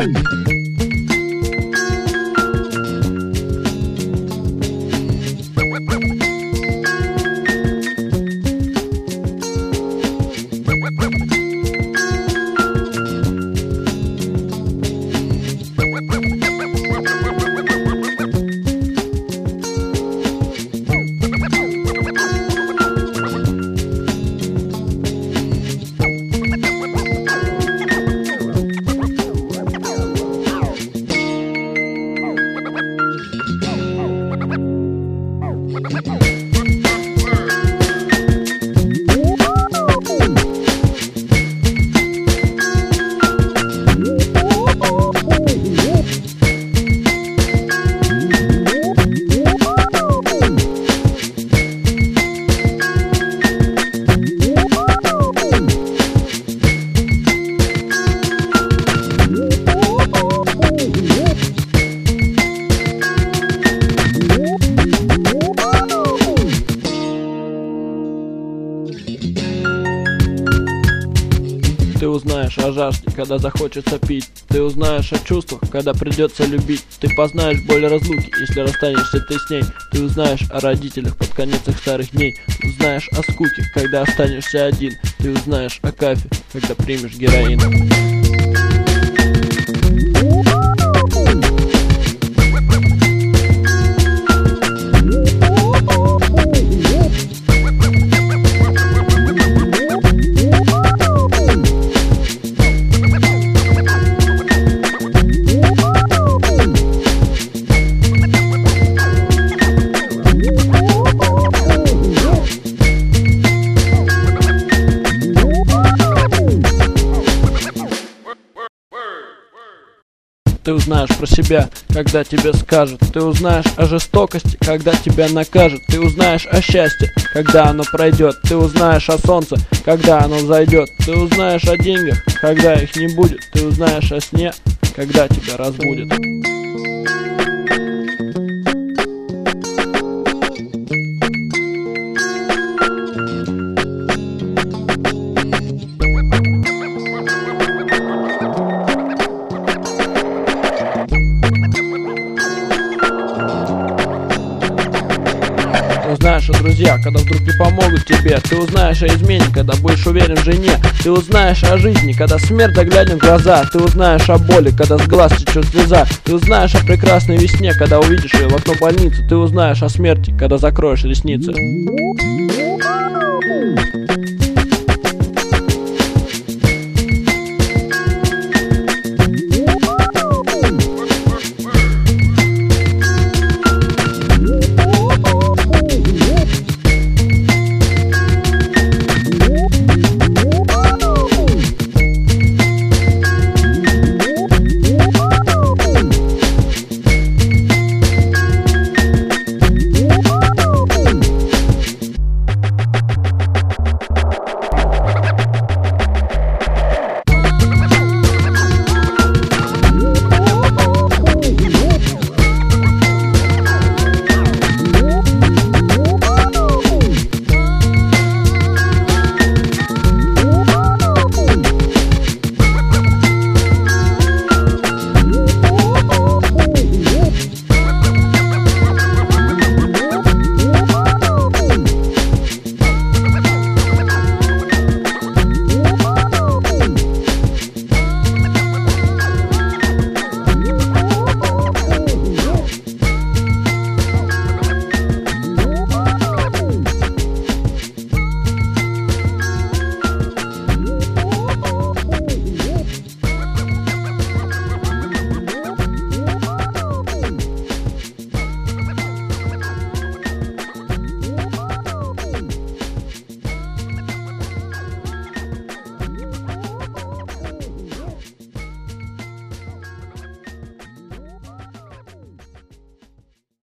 Ты узнаешь о жажде, когда захочется пить. Ты узнаешь о чувствах, когда придется любить. Ты познаешь боль разлуки, если расстанешься ты с ней. Ты узнаешь о родителях под конец их старых дней. Ты узнаешь о скуке, когда останешься один. Ты узнаешь о кайфе, когда примешь героин. Ты узнаешь про себя, когда тебе скажут. Ты узнаешь о жестокости, когда тебя накажут. Ты узнаешь о счастье, когда оно пройдет. Ты узнаешь о солнце, когда оно взойдет. Ты узнаешь о деньгах, когда их не будет. Ты узнаешь о сне, когда тебя разбудит. Ты узнаешь о друзьях, когда вдруг не помогут тебе. Ты узнаешь о измене, когда будешь уверен в жене. Ты узнаешь о жизни, когда смерть заглянет в глаза. Ты узнаешь о боли, когда с глаз течет слеза. Ты узнаешь о прекрасной весне, когда увидишь ее в окно больницы. Ты узнаешь о смерти, когда закроешь ресницы.